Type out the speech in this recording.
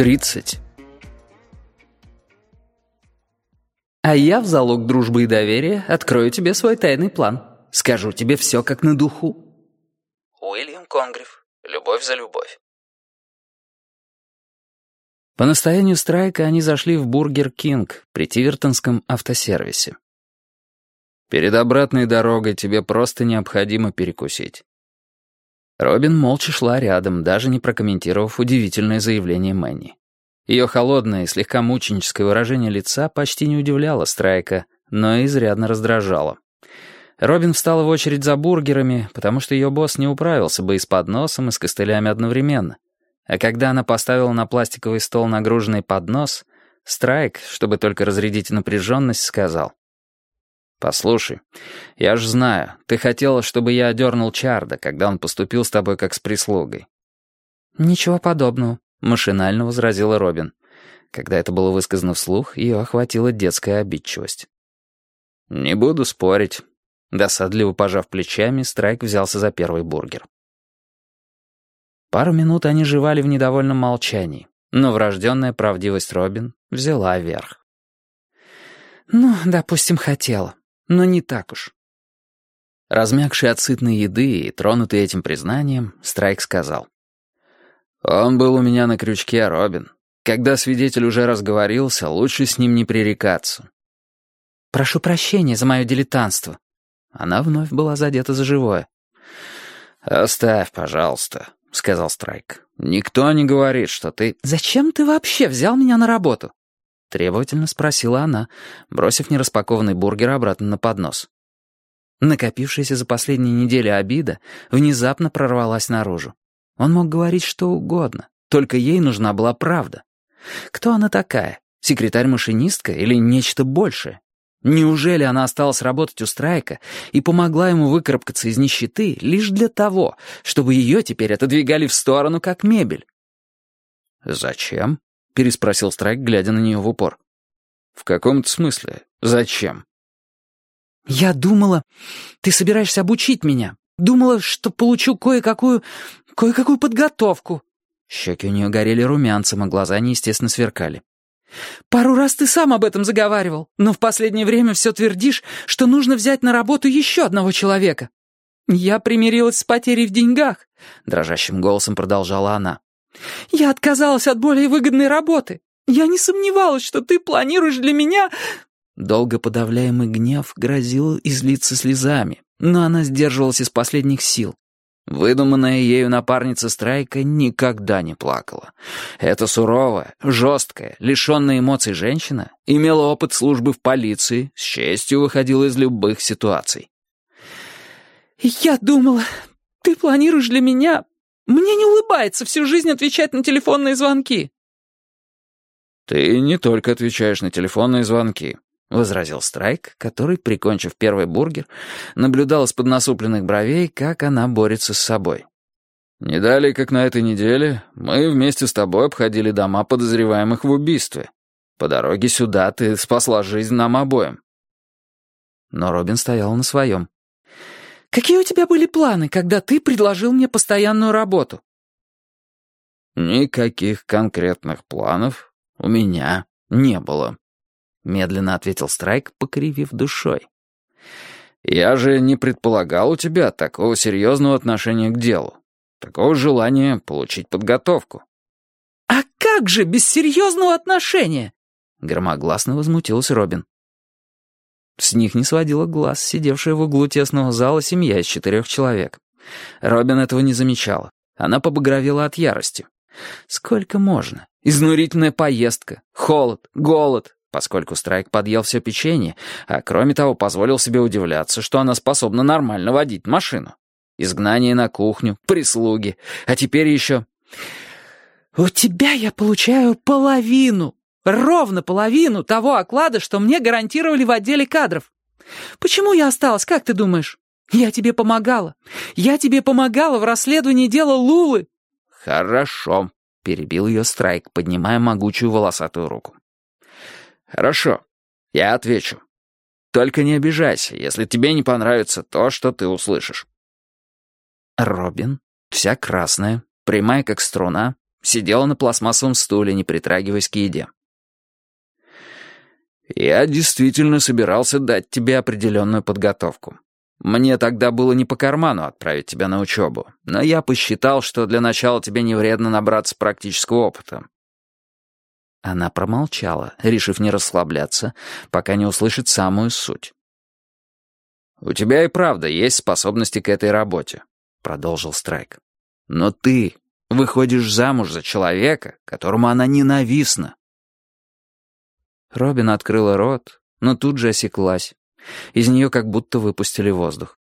30. А я в залог дружбы и доверия открою тебе свой тайный план. Скажу тебе все как на духу. Уильям Конгрев. Любовь за любовь. По настоянию Страйка они зашли в Бургер Кинг при Тивертонском автосервисе. «Перед обратной дорогой тебе просто необходимо перекусить». Робин молча шла рядом, даже не прокомментировав удивительное заявление Мэнни. Ее холодное и слегка мученическое выражение лица почти не удивляло Страйка, но изрядно раздражало. Робин встала в очередь за бургерами, потому что ее босс не управился бы и с подносом, и с костылями одновременно. А когда она поставила на пластиковый стол нагруженный поднос, Страйк, чтобы только разрядить напряженность, сказал: «Послушай, я ж знаю, ты хотела, чтобы я одернул Чарда, когда он поступил с тобой как с прислугой». «Ничего подобного», — машинально возразила Робин. Когда это было высказано вслух, ее охватила детская обидчивость. «Не буду спорить». Досадливо пожав плечами, Страйк взялся за первый бургер. Пару минут они жевали в недовольном молчании, но врожденная правдивость Робин взяла верх. «Ну, допустим, хотела, но не так уж». Размягший от сытной еды и тронутый этим признанием, Страйк сказал: «Он был у меня на крючке, Робин. Когда свидетель уже разговорился, лучше с ним не пререкаться». «Прошу прощения за мое дилетантство». Она вновь была задета за живое. «Оставь, пожалуйста», — сказал Страйк. «Никто не говорит, что ты...» «Зачем ты вообще взял меня на работу?» — требовательно спросила она, бросив нераспакованный бургер обратно на поднос. Накопившаяся за последние недели обида внезапно прорвалась наружу. Он мог говорить что угодно, только ей нужна была правда. Кто она такая? Секретарь-машинистка или нечто большее? Неужели она осталась работать у Страйка и помогла ему выкарабкаться из нищеты лишь для того, чтобы ее теперь отодвигали в сторону как мебель? «Зачем?» — переспросил Страйк, глядя на нее в упор. «В каком-то смысле зачем?» «Я думала, ты собираешься обучить меня. Думала, что получу кое-какую подготовку». Щеки у нее горели румянцем, а глаза неестественно сверкали. «Пару раз ты сам об этом заговаривал, но в последнее время все твердишь, что нужно взять на работу еще одного человека. Я примирилась с потерей в деньгах», — дрожащим голосом продолжала она. «Я отказалась от более выгодной работы. Я не сомневалась, что ты планируешь для меня...» Долго подавляемый гнев грозил излиться слезами, но она сдерживалась из последних сил. Выдуманная ею напарница Страйка никогда не плакала. Эта суровая, жесткая, лишенная эмоций женщина имела опыт службы в полиции, с честью выходила из любых ситуаций. «Я думала, ты планируешь для меня... Мне не улыбается всю жизнь отвечать на телефонные звонки». «Ты не только отвечаешь на телефонные звонки», — возразил Страйк, который, прикончив первый бургер, наблюдал из-под насупленных бровей, как она борется с собой. «Не далее, как на этой неделе, мы вместе с тобой обходили дома подозреваемых в убийстве. По дороге сюда ты спасла жизнь нам обоим». Но Робин стоял на своем. «Какие у тебя были планы, когда ты предложил мне постоянную работу?» «Никаких конкретных планов у меня не было», — медленно ответил Страйк, покривив душой. «Я же не предполагал у тебя такого серьезного отношения к делу, такого желания получить подготовку». «А как же без серьезного отношения?» — громогласно возмутилась Робин. С них не сводила глаз сидевшая в углу тесного зала семья из 4 человек. Робин этого не замечала. Она побагровела от ярости. Сколько можно? Изнурительная поездка, холод, голод, поскольку Страйк подъел все печенье, а кроме того позволил себе удивляться, что она способна нормально водить машину. Изгнание на кухню, прислуги, а теперь еще... «У тебя я получаю половину, ровно половину того оклада, что мне гарантировали в отделе кадров. Почему я осталась, как ты думаешь? Я тебе помогала. Я тебе помогала в расследовании дела Лулы». «Хорошо», — перебил ее Страйк, поднимая могучую волосатую руку. «Хорошо, я отвечу. Только не обижайся, если тебе не понравится то, что ты услышишь». Робин, вся красная, прямая как струна, Сидела на пластмассовом стуле, не притрагиваясь к еде. «Я действительно собирался дать тебе определенную подготовку. Мне тогда было не по карману отправить тебя на учебу, но я посчитал, что для начала тебе не вредно набраться практического опыта». Она промолчала, решив не расслабляться, пока не услышит самую суть. «У тебя и правда есть способности к этой работе», — продолжил Страйк. «Но ты выходишь замуж за человека, которому она ненавистна». Робин открыла рот, но тут же осеклась. Из нее как будто выпустили воздух.